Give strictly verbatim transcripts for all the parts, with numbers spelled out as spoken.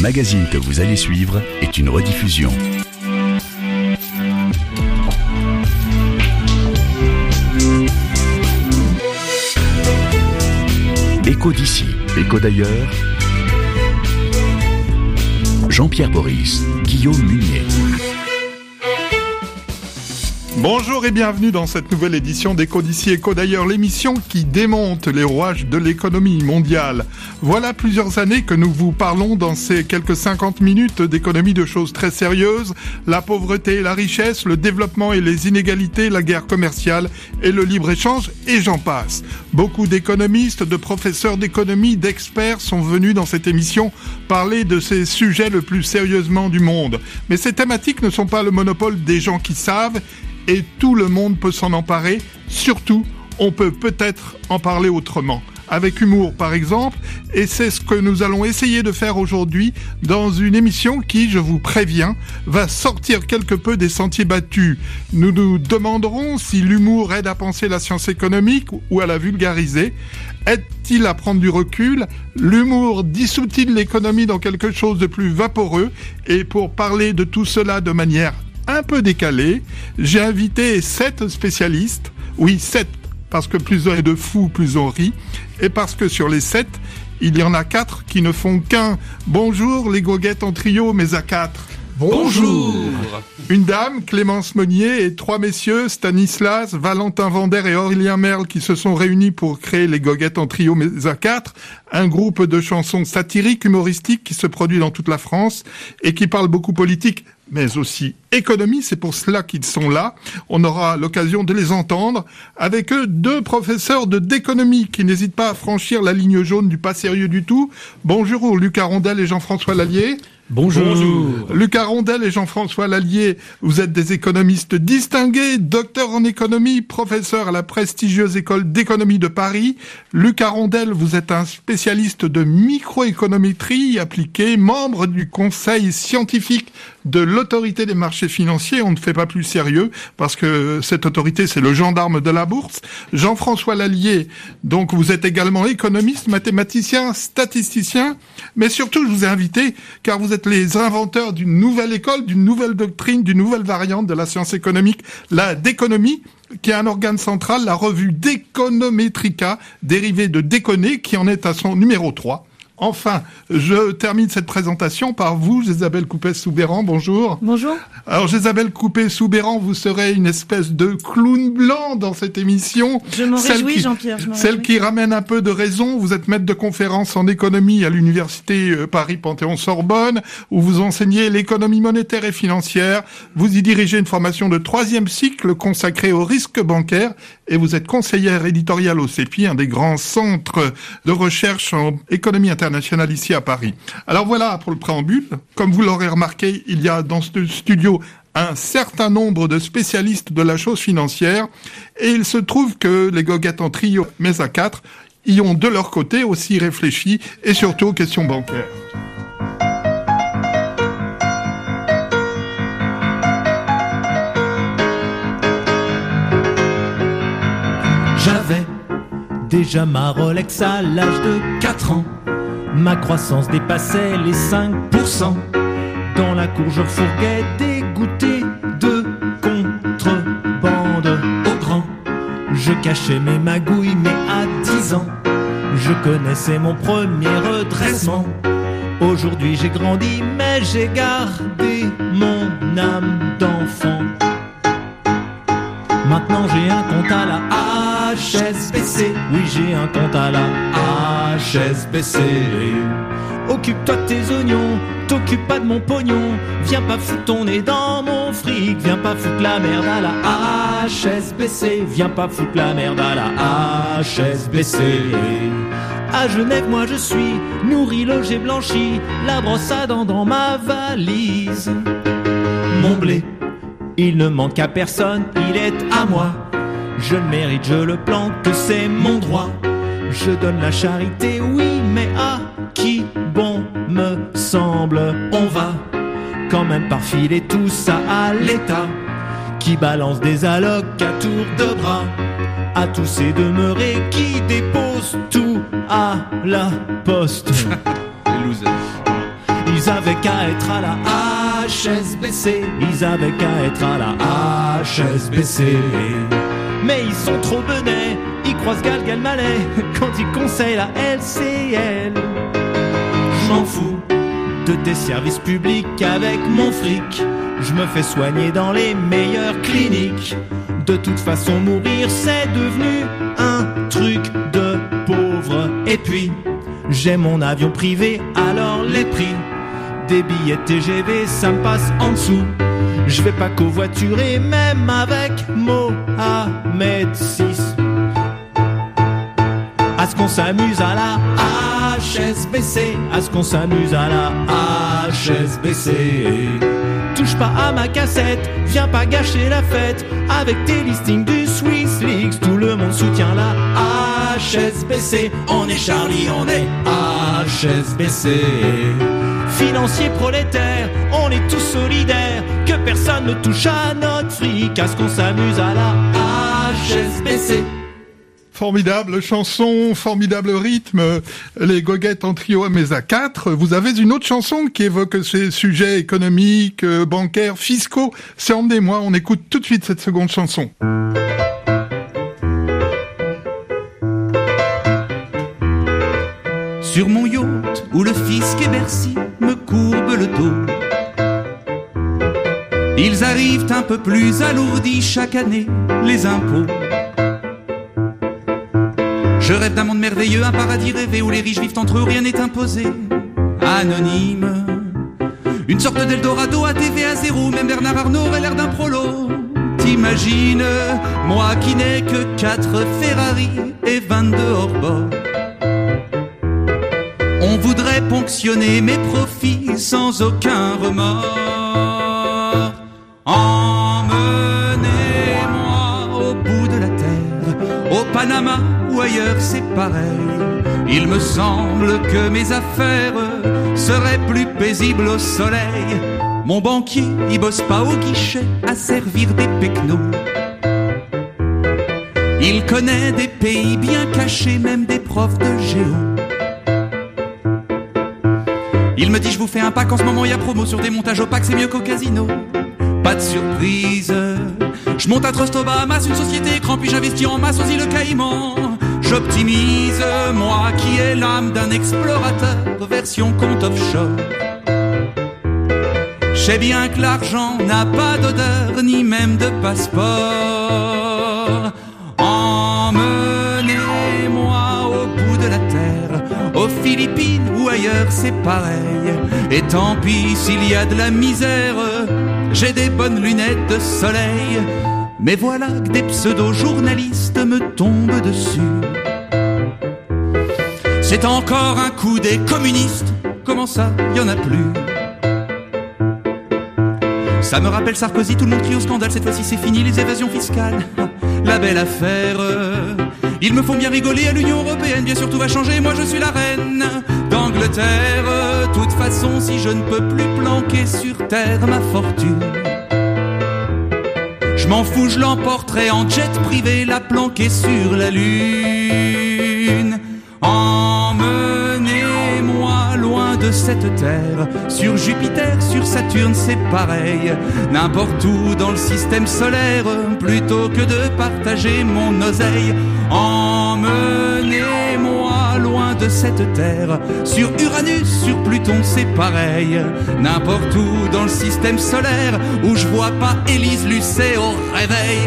magazine que vous allez suivre est une rediffusion. Écho d'ici, écho d'ailleurs. Jean-Pierre Boris, Guillaume Munier. Bonjour et bienvenue dans cette nouvelle édition d'Écho d'ici, Écho d'ailleurs, l'émission qui démonte les rouages de l'économie mondiale. Voilà plusieurs années que nous vous parlons dans ces quelques cinquante minutes d'économie de choses très sérieuses, la pauvreté et la richesse, le développement et les inégalités, la guerre commerciale et le libre-échange, et j'en passe. Beaucoup d'économistes, de professeurs d'économie, d'experts sont venus dans cette émission parler de ces sujets le plus sérieusement du monde. Mais ces thématiques ne sont pas le monopole des gens qui savent, et tout le monde peut s'en emparer. Surtout, on peut peut-être en parler autrement, avec humour par exemple, et c'est ce que nous allons essayer de faire aujourd'hui dans une émission qui, je vous préviens, va sortir quelque peu des sentiers battus. Nous nous demanderons si l'humour aide à penser la science économique ou à la vulgariser. Aide-t-il à prendre du recul? L'humour dissout-il l'économie dans quelque chose de plus vaporeux? Et pour parler de tout cela de manière un peu décalé, j'ai invité sept spécialistes, oui sept, parce que plus on est de fous, plus on rit, et parce que sur les sept, il y en a quatre qui ne font qu'un. Bonjour les goguettes en trio, mais à quatre. Bonjour. Une dame, Clémence Monnier, et trois messieurs, Stanislas, Valentin Vander et Aurélien Merle, qui se sont réunis pour créer les goguettes en trio, mais à quatre, un groupe de chansons satiriques, humoristiques, qui se produit dans toute la France, et qui parle beaucoup politique, mais aussi économie, c'est pour cela qu'ils sont là. On aura l'occasion de les entendre. Avec eux, deux professeurs de d'économie qui n'hésitent pas à franchir la ligne jaune du pas sérieux du tout. Bonjour Lucas Rondel et Jean-François Lallier. Bonjour. Bonjour. Lucas Rondel et Jean-François Lallier, vous êtes des économistes distingués, docteurs en économie, professeurs à la prestigieuse école d'économie de Paris. Lucas Rondel, vous êtes un spécialiste de microéconométrie appliquée, membre du conseil scientifique de l'autorité des marchés financiers. On ne fait pas plus sérieux parce que cette autorité, c'est le gendarme de la bourse. Jean-François Lallier, donc vous êtes également économiste, mathématicien, statisticien, mais surtout je vous ai invité car vous êtes les inventeurs d'une nouvelle école, d'une nouvelle doctrine, d'une nouvelle variante de la science économique, la d'économie, qui est un organe central, la revue d'Econometrica, dérivée de déconner, qui en est à son numéro trois. Enfin, je termine cette présentation par vous, Isabelle Coupet-Soubeyran, bonjour. Bonjour. Alors, Isabelle Coupet-Soubeyran, vous serez une espèce de clown blanc dans cette émission. Je m'en réjouis, Jean-Pierre. Je m'en celle réjouis. qui ramène un peu de raison. Vous êtes maître de conférence en économie à l'université Paris-Panthéon-Sorbonne, où vous enseignez l'économie monétaire et financière. Vous y dirigez une formation de troisième cycle consacrée au risque bancaire, et vous êtes conseillère éditoriale au C E P I, un des grands centres de recherche en économie internationale ici à Paris. Alors voilà pour le préambule. Comme vous l'aurez remarqué, il y a dans ce studio un certain nombre de spécialistes de la chose financière, et il se trouve que les goguettes en trio, mais à quatre, y ont de leur côté aussi réfléchi, et surtout aux questions bancaires. J'avais déjà ma Rolex à l'âge de quatre ans. Ma croissance dépassait les cinq pour cent. Dans la cour je refourguais dégoûté de contrebande. Au grand, je cachais mes magouilles, mais à dix ans, je connaissais mon premier redressement. Aujourd'hui j'ai grandi, mais j'ai gardé mon âme d'enfant. Maintenant j'ai un compte à la H S B C. Oui, j'ai un compte à la H S B C. Occupe-toi de tes oignons, t'occupe pas de mon pognon. Viens pas foutre ton nez dans mon fric. Viens pas foutre la merde à la H S B C. Viens pas foutre la merde à la H S B C. À Genève, moi je suis nourri, logé, blanchi, la brosse à dents dans ma valise. Mon blé, il ne manque à personne, il est à moi. Je le mérite, je le plante, c'est mon droit. Je donne la charité, oui, mais à qui bon me semble. On va quand même par filer tout ça à l'État, qui balance des allocs à tour de bras à tous ces demeurés qui déposent tout à la poste. Les losers. Ils Ils avaient qu'à être à la H S B C, ils avaient qu'à être à la H S B C. Mais ils sont trop benets, ils croisent Galgal Malais quand ils conseillent la L C L. Je m'en fous de tes services publics avec mon fric. Je me fais soigner dans les meilleures cliniques. De toute façon mourir c'est devenu un truc de pauvre. Et puis j'ai mon avion privé, alors les prix des billets T G V ça me passe en dessous. Je vais pas covoiturer même avec Mohamed six. À ce qu'on s'amuse à la H S B C, à ce qu'on s'amuse à la H S B C. Touche pas à ma cassette, viens pas gâcher la fête. Avec tes listings du Swiss Leaks, tout le monde soutient la H S B C. On est Charlie, on est H S B C. Financiers prolétaires, on est tous solidaires. Que personne ne touche à notre fric, à ce qu'on s'amuse à la H S B C. Formidable chanson, formidable rythme, les goguettes en trio mais à quatre. Vous avez une autre chanson qui évoque ces sujets économiques, bancaires, fiscaux. C'est Emmenez-moi, on écoute tout de suite cette seconde chanson. Sur mon yacht, où le fisc et Bercy me courbent le dos, ils arrivent un peu plus alourdis chaque année, les impôts. Je rêve d'un monde merveilleux, un paradis rêvé où les riches vivent entre eux, rien n'est imposé. Anonyme, une sorte d'Eldorado à T V à zéro, même Bernard Arnault aurait l'air d'un prolo. T'imagines, moi qui n'ai que quatre Ferrari et vingt-deux hors-bord. On voudrait ponctionner mes profits sans aucun remords. Emmenez-moi au bout de la terre, au Panama ou ailleurs c'est pareil. Il me semble que mes affaires seraient plus paisibles au soleil. Mon banquier, il bosse pas au guichet à servir des pecnos. Il connaît des pays bien cachés, même des profs de géo. Il me dit je vous fais un pack, en ce moment il y a promo sur des montages opaques, c'est mieux qu'au casino. Pas de surprise, je monte un trust aux Bahamas, une société écran, puis j'investis en masse aux îles Caïmans. J'optimise, moi qui ai l'âme d'un explorateur, version compte offshore. Je sais bien que l'argent n'a pas d'odeur, ni même de passeport. Emmenez-moi au bout de la terre, aux Philippines ou ailleurs c'est pareil. Et tant pis s'il y a de la misère, j'ai des bonnes lunettes de soleil. Mais voilà que des pseudo-journalistes me tombent dessus. C'est encore un coup des communistes. Comment ça, y en a plus? Ça me rappelle Sarkozy, tout le monde crie au scandale. Cette fois-ci c'est fini les évasions fiscales. La belle affaire. Ils me font bien rigoler à l'Union Européenne. Bien sûr tout va changer, moi je suis la reine d'Angleterre. Toute façon si je ne peux plus planquer sur terre ma fortune, je m'en fous, je l'emporterai en jet privé, la planquer sur la lune. Emmenez-moi loin de cette terre, sur Jupiter, sur Saturne, c'est pareil. N'importe où dans le système solaire, plutôt que de partager mon oseille. Emmenez-moi loin de cette terre, sur Uranus, sur Pluton, c'est pareil. N'importe où dans le système solaire, où je vois pas Élise Lucet au réveil.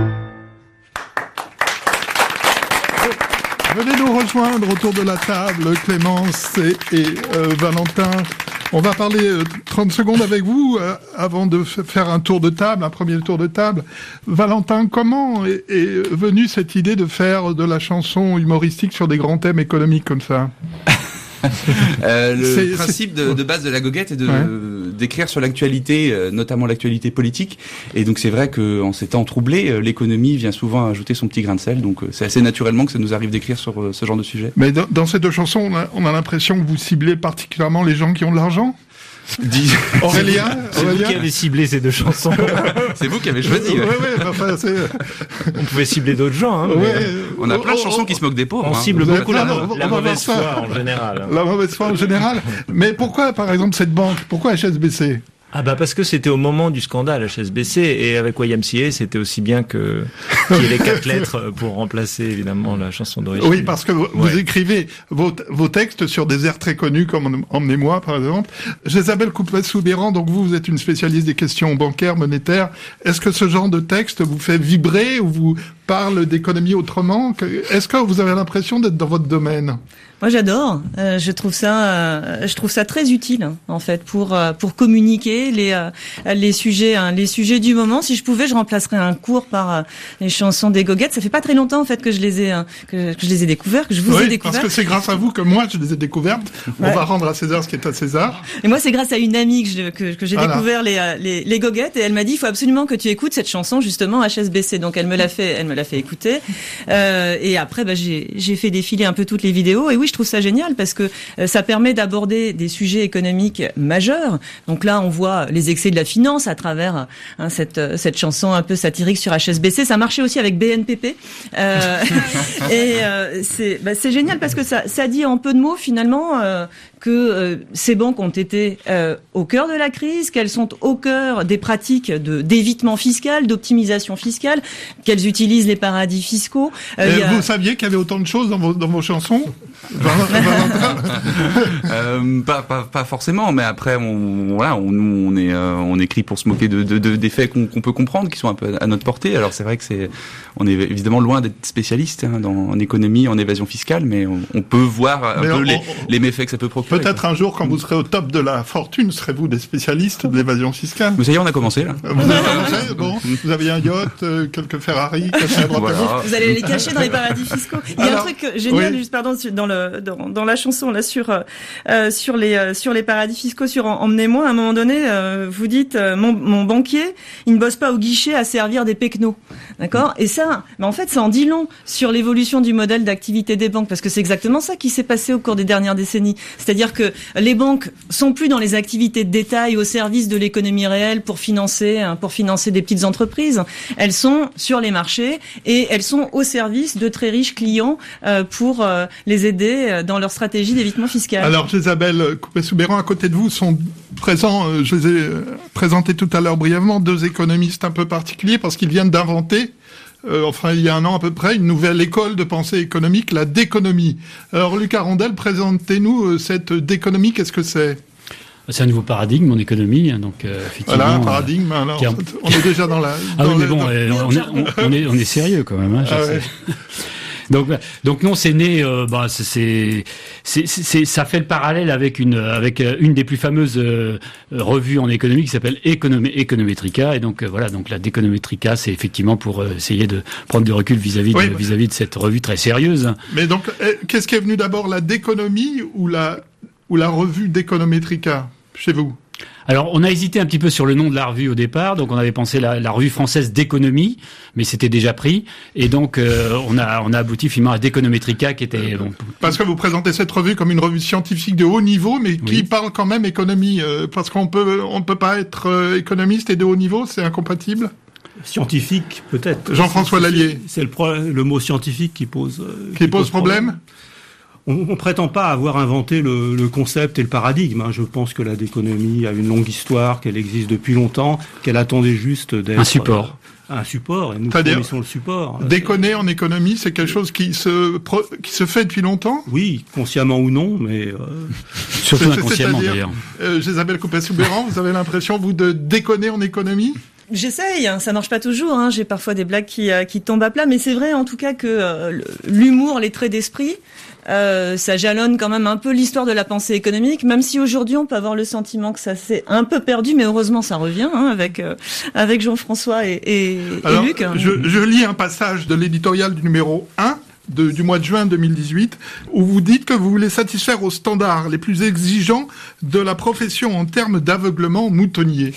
Venez nous rejoindre autour de la table, Clémence et, et euh, Valentin. On va parler euh, trente secondes avec vous euh, avant de f- faire un tour de table, un premier tour de table. Valentin, comment est, est venue cette idée de faire de la chanson humoristique sur des grands thèmes économiques comme ça? euh, le c'est, principe c'est... De, de base de la goguette est de, ouais. d'écrire sur l'actualité, euh, notamment l'actualité politique. Et donc c'est vrai qu'en ces temps troublés, euh, l'économie vient souvent ajouter son petit grain de sel. Donc euh, c'est assez naturellement que ça nous arrive d'écrire sur euh, ce genre de sujet. Mais dans, dans ces deux chansons, on a, on a l'impression que vous ciblez particulièrement les gens qui ont de l'argent. Dis... Aurélien, c'est vous qui avez ciblé ces deux chansons. C'est vous qui avez choisi. Ouais, ouais, enfin, c'est... On pouvait cibler d'autres gens. Hein, ouais. mais... On a plein de chansons qui se moquent des pauvres. On hein. cible beaucoup la, la, la mauvaise foi en général. La mauvaise foi en général. Mais pourquoi, par exemple, cette banque? Pourquoi H S B C? Ah bah parce que c'était au moment du scandale H S B C et avec Y M C A c'était aussi bien que qu'il y ait les quatre lettres pour remplacer évidemment la chanson d'origine. Oui, parce que vous, ouais. vous écrivez vos, vos textes sur des airs très connus comme Emmenez-moi par exemple. Isabelle Couppet-Soubeyran, donc vous, vous êtes une spécialiste des questions bancaires, monétaires. Est-ce que ce genre de texte vous fait vibrer ou vous parle d'économie autrement? Est-ce que vous avez l'impression d'être dans votre domaine? Moi, j'adore. Euh, je trouve ça, euh, je trouve ça très utile en fait pour euh, pour communiquer les euh, les sujets hein, les sujets du moment. Si je pouvais, je remplacerais un cours par euh, les chansons des Goguettes. Ça fait pas très longtemps en fait que je les ai hein, que, que je les ai découverts, que je vous oui, ai découverts. Parce que c'est grâce à vous que moi je les ai découvertes. Ouais. On va rendre à César ce qui est à César. Et moi, c'est grâce à une amie que je, que, que j'ai voilà. découvert les, les les Goguettes et elle m'a dit il faut absolument que tu écoutes cette chanson justement H S B C. Donc elle me l'a fait, elle me l'a fait écouter. Euh, et après, bah, j'ai j'ai fait défiler un peu toutes les vidéos. Et oui, je trouve ça génial parce que euh, ça permet d'aborder des sujets économiques majeurs. Donc là, on voit les excès de la finance à travers hein, cette cette chanson un peu satirique sur H S B C. Ça marchait aussi avec B N P P. Euh, et euh, c'est bah, c'est génial parce que ça ça dit en peu de mots finalement euh, que euh, ces banques ont été euh, au cœur de la crise, qu'elles sont au cœur des pratiques de d'évitement fiscal, d'optimisation fiscale, qu'elles utilisent les paradis fiscaux. Euh, a... Vous saviez qu'il y avait autant de choses dans vos dans vos chansons? euh, pas, pas pas forcément, mais après on voilà on on est euh, on écrit pour se moquer de de, de des faits qu'on, qu'on peut comprendre, qui sont un peu à notre portée. Alors c'est vrai que c'est on est évidemment loin d'être spécialiste hein, dans en économie, en évasion fiscale, mais on, on peut voir un mais peu on, les, on, les méfaits que ça peut procurer. Peut-être quoi. Un jour, quand vous serez au top de la fortune, serez-vous des spécialistes de l'évasion fiscale? Mais ça y est, on a commencé là. Vous avez commencé, bon, vous avez un yacht, euh, quelques Ferrari cachés à droite voilà. à gauche. Vous allez les cacher dans les paradis fiscaux. Il y a Alors, un truc génial, oui. juste pardon, dans le dans, dans la chanson là sur euh, sur les euh, sur les paradis fiscaux, sur Emmenez-moi. À un moment donné, euh, vous dites euh, mon, mon banquier, il ne bosse pas au guichet à servir des pecnos, d'accord? Et ça, mais en fait, ça en dit long sur l'évolution du modèle d'activité des banques, parce que c'est exactement ça qui s'est passé au cours des dernières décennies. C'est-à-dire que les banques sont plus dans les activités de détail au service de l'économie réelle pour financer hein, pour financer des petites entreprises. Elles sont sur les marchés et elles sont au service de très riches clients euh, pour euh, les aider dans leur stratégie d'évitement fiscal. Alors, Isabelle Couppet-Soubeyran, à côté de vous sont présents, euh, je les ai euh, présentés tout à l'heure brièvement, deux économistes un peu particuliers parce qu'ils viennent d'inventer Euh, enfin, il y a un an à peu près, une nouvelle école de pensée économique, la déconomie. Alors, Lucas Rondel, présentez-nous euh, cette déconomie, qu'est-ce que c'est? C'est un nouveau paradigme en économie, donc euh, effectivement. Voilà, un paradigme. Euh, alors, a... on est déjà dans la. Ah dans oui, mais le, bon, dans... euh, on, est, on, on est on est sérieux quand même. Hein, ah ouais. Donc, donc non, c'est né. Euh, bah, c'est, c'est, c'est, ça fait le parallèle avec une, avec une des plus fameuses euh, revues en économie qui s'appelle Economé, Econometrica. Et donc euh, voilà, donc la Déconometrica, c'est effectivement pour euh, essayer de prendre du recul vis-à-vis de, oui. vis-à-vis de cette revue très sérieuse. Mais donc, qu'est-ce qui est venu d'abord, la déconomie ou la ou la revue d'Econometrica chez vous? Alors, on a hésité un petit peu sur le nom de la revue au départ, donc on avait pensé la, la revue française d'économie, mais c'était déjà pris, et donc euh, on a on a abouti finalement à Déconometrica, qui était bon. Parce que vous présentez cette revue comme une revue scientifique de haut niveau, mais qui oui. parle quand même économie, euh, parce qu'on peut on peut pas être euh, économiste et de haut niveau, c'est incompatible. Scientifique, peut-être. Jean-François Lallier. C'est le, pro- le mot scientifique qui pose euh, qui, qui pose, pose problème. problème. On ne prétend pas avoir inventé le, le concept et le paradigme. Hein. Je pense que la déconomie a une longue histoire, qu'elle existe depuis longtemps, qu'elle attendait juste d'être... Un support. Euh, un support, et nous fournissons le support. Déconner en économie, c'est quelque chose qui se, qui se fait depuis longtemps? Oui, consciemment ou non, mais... Euh... Surtout inconsciemment, d'ailleurs. Euh, Isabelle Couppet-Soubeyran, vous avez l'impression, vous, de déconner en économie? J'essaye, hein, ça marche pas toujours. Hein, j'ai parfois des blagues qui euh, qui tombent à plat, mais c'est vrai en tout cas que euh, l'humour, les traits d'esprit, euh, ça jalonne quand même un peu l'histoire de la pensée économique. Même si aujourd'hui on peut avoir le sentiment que ça s'est un peu perdu, mais heureusement ça revient hein, avec euh, avec Jean-François et, et, Alors, et Luc. Je, je lis un passage de l'éditorial du numéro un. De, du mois de juin deux mille dix-huit, où vous dites que vous voulez satisfaire aux standards les plus exigeants de la profession en termes d'aveuglement moutonnier.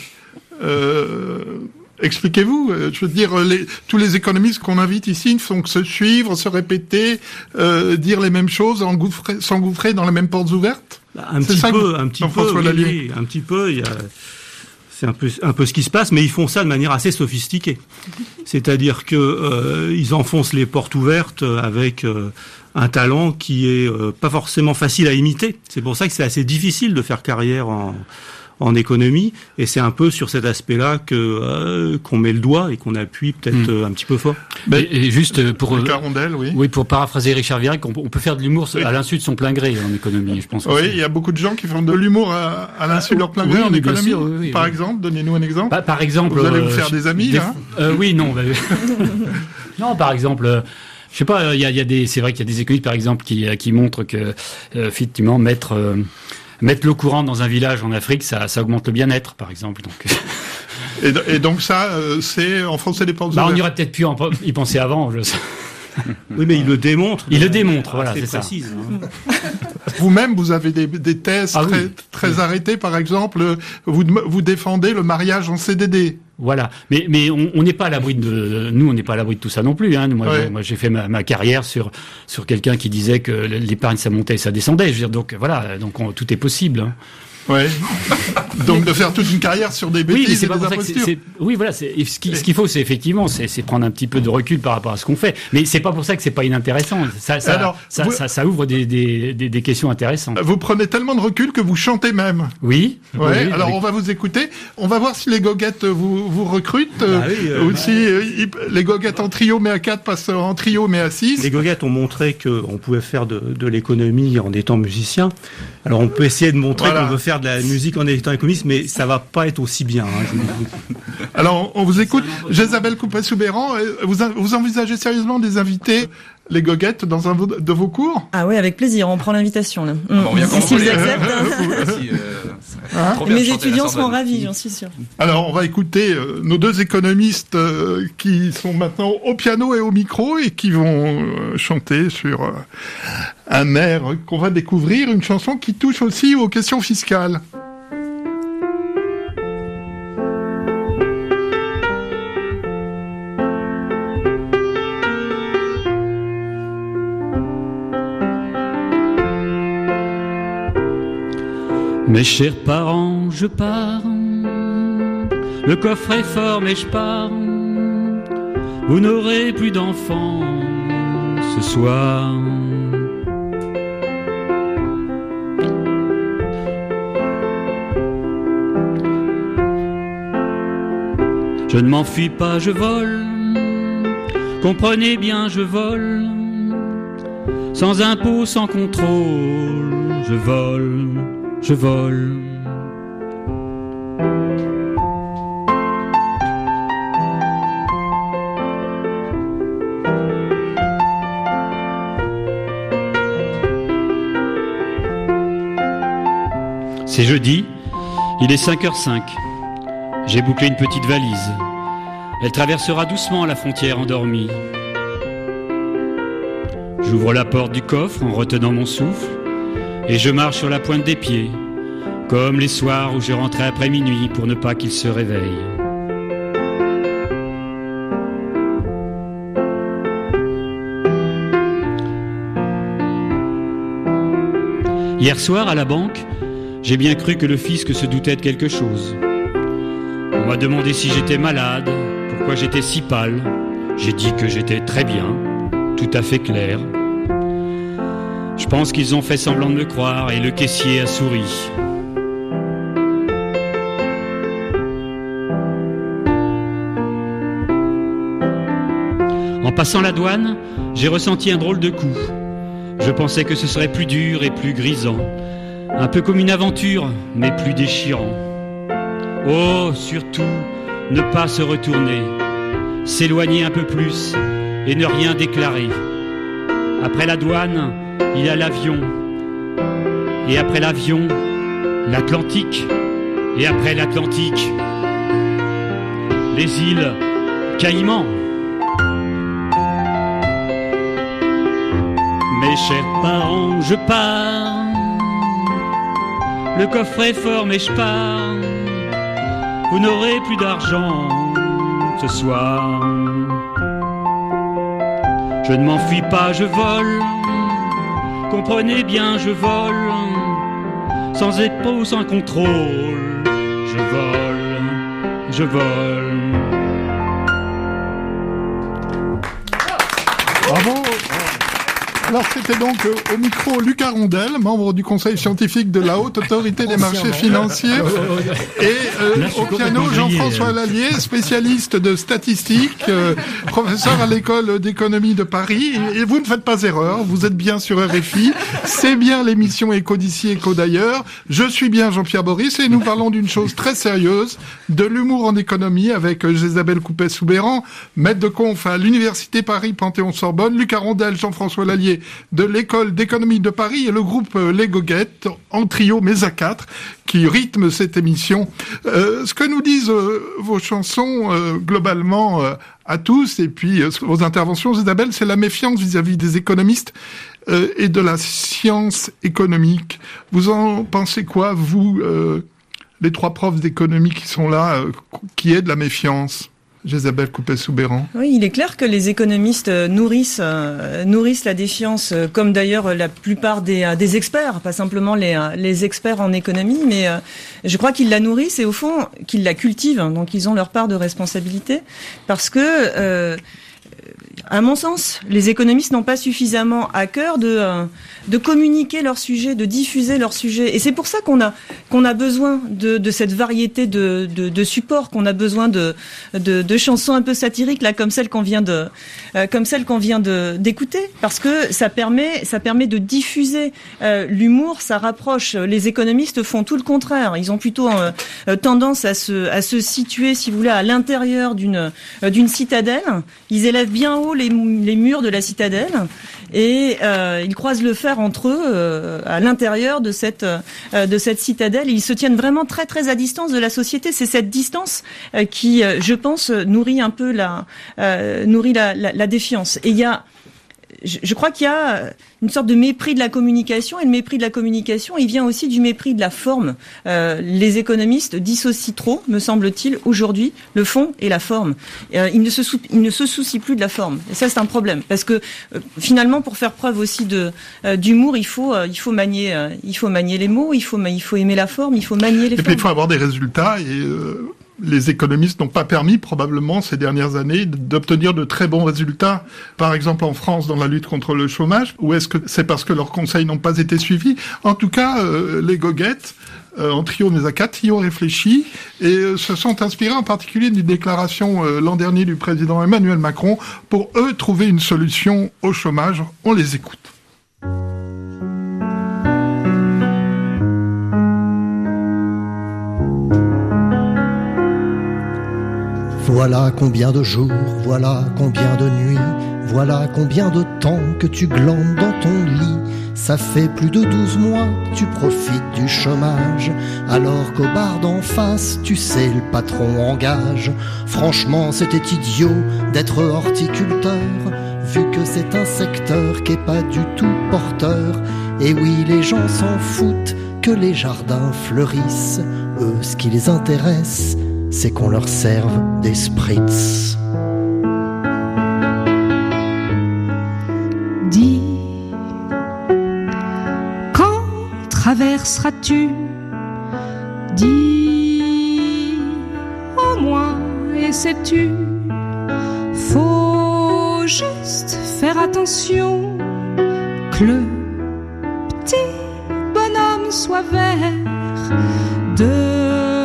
Euh, expliquez-vous. Je veux dire, les, tous les économistes qu'on invite ici ne font que se suivre, se répéter, euh, dire les mêmes choses, engouffrer, s'engouffrer dans les mêmes portes ouvertes. Bah, un, petit peu, un petit peu, un petit peu, un petit peu, il y a... C'est un peu, un peu ce qui se passe, mais ils font ça de manière assez sophistiquée. C'est-à-dire que euh, ils enfoncent les portes ouvertes avec euh, un talent qui est euh, pas forcément facile à imiter. C'est pour ça que c'est assez difficile de faire carrière en, en économie, et c'est un peu sur cet aspect-là que euh, qu'on met le doigt et qu'on appuie peut-être mmh. un petit peu fort. Mais, et juste pour euh, Rondel, oui. oui, pour paraphraser Richard Virenque, on, on peut faire de l'humour oui. à l'insu de son plein gré en économie, je pense. Oui, il y a beaucoup de gens qui font de l'humour à, à l'insu de leur plein gré oui, en économie. Sûr, oui, oui, par oui. exemple, donnez-nous un exemple. Bah, par exemple, vous allez euh, vous faire des amis des, là euh, Oui, non. Bah, non, par exemple. Euh, Je sais pas, il y a, y a des, c'est vrai qu'il y a des économistes par exemple qui, qui montrent que euh, effectivement mettre euh, mettre l'eau courante dans un village en Afrique, ça, ça augmente le bien-être, par exemple. Donc. Et, et donc ça, euh, c'est enfoncer les portes bah, ouvertes. On aurait peut-être pu en, y penser avant. Je sais. Oui, mais il le démontre. Il le démontre, voilà, c'est précise, ça. Hein. Vous-même, vous avez des, des thèses ah, très, oui. très arrêtées. Par exemple, vous, vous défendez le mariage en C D D. Voilà, mais mais on n'est pas à l'abri de nous, on n'est pas à l'abri de tout ça non plus. Hein. Moi, ouais. moi, j'ai fait ma, ma carrière sur sur quelqu'un qui disait que l'épargne ça montait et ça descendait. Je veux dire, donc voilà, donc on, tout est possible. Hein. Ouais. Donc de faire toute une carrière sur des bêtises oui, mais c'est et pas des pour ça que c'est, c'est, oui, voilà. C'est, ce, qui, ce qu'il faut, c'est effectivement, c'est, c'est prendre un petit peu de recul par rapport à ce qu'on fait. Mais c'est pas pour ça que c'est pas inintéressant. Ça, ça, Alors, ça, vous, ça, ça ouvre des, des, des, des questions intéressantes. Vous prenez tellement de recul que vous chantez même. Oui. Ouais. Oui, alors oui. on va vous écouter. On va voir si les goguettes vous vous recrutent bah oui, euh, ou si euh, les goguettes en trio mais à quatre passent en trio mais à six. Les goguettes ont montré qu'on pouvait faire de, de l'économie en étant musicien. Alors on peut essayer de montrer voilà. qu'on veut faire de la musique en étant économiste, mais ça va pas être aussi bien. Hein, alors on vous écoute. Jésabelle Coupa-Soubeyran, vous, vous envisagez sérieusement des invités les goguettes dans un de vos cours? Ah oui, avec plaisir, on prend l'invitation là. Ah, bon, si si vous acceptez. si, euh, hein mes étudiants seront ravis, j'en suis sûr. Alors on va écouter euh, nos deux économistes euh, qui sont maintenant au piano et au micro et qui vont euh, chanter sur euh, un air qu'on va découvrir, une chanson qui touche aussi aux questions fiscales. Mes chers parents, je pars, le coffre est fort mais je pars, vous n'aurez plus d'enfants ce soir. Je ne m'enfuis pas, je vole, comprenez bien, je vole, sans impôt, sans contrôle, je vole. Je vole. C'est jeudi, il est cinq heures cinq. J'ai bouclé une petite valise. Elle traversera doucement la frontière endormie. J'ouvre la porte du coffre en retenant mon souffle. Et je marche sur la pointe des pieds, comme les soirs où je rentrais après minuit pour ne pas qu'il se réveille. Hier soir, à la banque, j'ai bien cru que le fisc se doutait de quelque chose. On m'a demandé si j'étais malade, pourquoi j'étais si pâle. J'ai dit que j'étais très bien, tout à fait clair. Je pense qu'ils ont fait semblant de me croire et le caissier a souri. En passant la douane, j'ai ressenti un drôle de coup. Je pensais que ce serait plus dur et plus grisant. Un peu comme une aventure, mais plus déchirant. Oh, surtout, ne pas se retourner. S'éloigner un peu plus et ne rien déclarer. Après la douane, il y a l'avion, et après l'avion, l'Atlantique, et après l'Atlantique, les îles Caïmans. Mes chers parents, je pars, le coffre est fort mais je pars, vous n'aurez plus d'argent ce soir. Je ne m'enfuis pas, je vole. Comprenez bien, je vole, sans épaule, sans contrôle. Je vole, je vole. Bravo. Alors c'était donc euh, au micro Luc Arondel, membre du conseil scientifique de la Haute Autorité des marchés financiers, et euh, Là, au piano Jean-François Lallier, spécialiste de statistique, euh, professeur à l'école d'économie de Paris. Et, et vous ne faites pas erreur, vous êtes bien sur R F I, c'est bien l'émission Éco d'ici, Éco d'ailleurs. Je suis bien Jean-Pierre Boris et nous parlons d'une chose très sérieuse, de l'humour en économie avec euh, Isabelle Coupet-Soubeyran, maître de conf à l'Université Paris Panthéon-Sorbonne, Luc Arondel, Jean-François Lallier de l'école d'économie de Paris et le groupe Les Goguettes en trio mais à quatre qui rythme cette émission. Euh, ce que nous disent euh, vos chansons euh, globalement euh, à tous et puis euh, vos interventions, Isabelle, c'est la méfiance vis-à-vis des économistes euh, et de la science économique. Vous en pensez quoi, vous, euh, les trois profs d'économie qui sont là, euh, qui est de la méfiance? Isabelle Coupet-Soubeyran. Oui, il est clair que les économistes nourrissent euh, nourrissent la défiance, euh, comme d'ailleurs la plupart des, euh, des experts, pas simplement les, euh, les experts en économie, mais euh, je crois qu'ils la nourrissent et au fond qu'ils la cultivent. Donc ils ont leur part de responsabilité, parce que euh, à mon sens, les économistes n'ont pas suffisamment à cœur de euh, de communiquer leur sujet, de diffuser leur sujet. Et c'est pour ça qu'on a qu'on a besoin de, de cette variété de, de, de supports, qu'on a besoin de, de de chansons un peu satiriques là, comme celle qu'on vient de euh, comme celle qu'on vient de d'écouter, parce que ça permet ça permet de diffuser euh, l'humour, ça rapproche. Les économistes font tout le contraire. Ils ont plutôt euh, tendance à se à se situer, si vous voulez, à l'intérieur d'une euh, d'une citadelle. Ils élèvent bien haut les, les murs de la citadelle et euh, ils croisent le fer entre eux euh, à l'intérieur de cette euh, de cette citadelle. Et ils se tiennent vraiment très très à distance de la société. C'est cette distance euh, qui, euh, je pense, nourrit un peu la euh, nourrit la, la, la défiance. Et il y a Je, je crois qu'il y a une sorte de mépris de la communication, et le mépris de la communication, il vient aussi du mépris de la forme. Euh, les économistes dissocient trop, me semble-t-il, aujourd'hui, le fond et la forme. Euh, ils, ne se sou- ils ne se soucient plus de la forme. Et ça, c'est un problème, parce que euh, finalement, pour faire preuve aussi de euh, d'humour, il faut euh, il faut manier euh, il faut manier les mots, il faut il faut aimer la forme, il faut manier les et formes. Puis il faut avoir des résultats et euh... les économistes n'ont pas permis, probablement, ces dernières années, d'obtenir de très bons résultats. Par exemple, en France, dans la lutte contre le chômage, ou est-ce que c'est parce que leurs conseils n'ont pas été suivis? En tout cas, euh, les Goguettes, euh, en trio mais à quatre, y ont réfléchi et euh, se sont inspirés en particulier d'une déclaration euh, l'an dernier du président Emmanuel Macron pour, eux, trouver une solution au chômage. On les écoute. Voilà combien de jours, voilà combien de nuits, voilà combien de temps que tu glandes dans ton lit. Ça fait plus de douze mois, tu profites du chômage, alors qu'au bar d'en face, tu sais, le patron engage. Franchement, c'était idiot d'être horticulteur, vu que c'est un secteur qui est pas du tout porteur. Et oui, les gens s'en foutent que les jardins fleurissent. Eux, ce qui les intéresse, c'est qu'on leur serve des spritz. Dis, quand traverseras-tu? Dis, au moins, et sais-tu, faut juste faire attention que le petit bonhomme soit vert. De